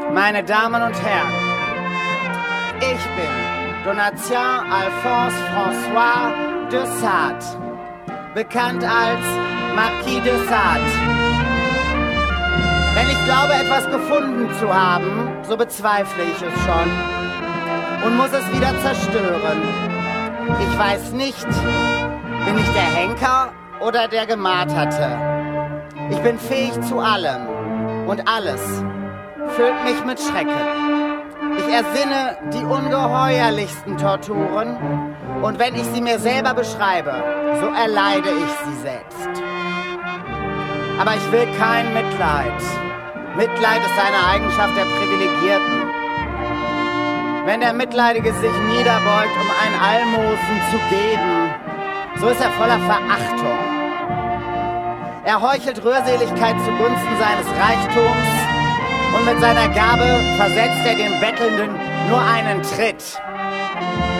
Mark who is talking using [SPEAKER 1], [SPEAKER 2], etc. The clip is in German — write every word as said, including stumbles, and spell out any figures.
[SPEAKER 1] Meine Damen und Herren, ich bin Donatien Alphonse François de Sade, bekannt als Marquis de Sade. Wenn ich glaube, etwas gefunden zu haben, so bezweifle ich es schon und muss es wieder zerstören. Ich weiß nicht, bin ich der Henker oder der Gemarterte? Ich bin fähig zu allem und alles füllt mich mit Schrecken. Ich ersinne die ungeheuerlichsten Torturen und wenn ich sie mir selber beschreibe, so erleide ich sie selbst. Aber ich will kein Mitleid. Mitleid ist eine Eigenschaft der Privilegierten. Wenn der Mitleidige sich niederbeugt, um ein Almosen zu geben, so ist er voller Verachtung. Er heuchelt Rührseligkeit zugunsten seines Reichtums und mit seiner Gabe versetzt er dem Bettelnden nur einen Tritt.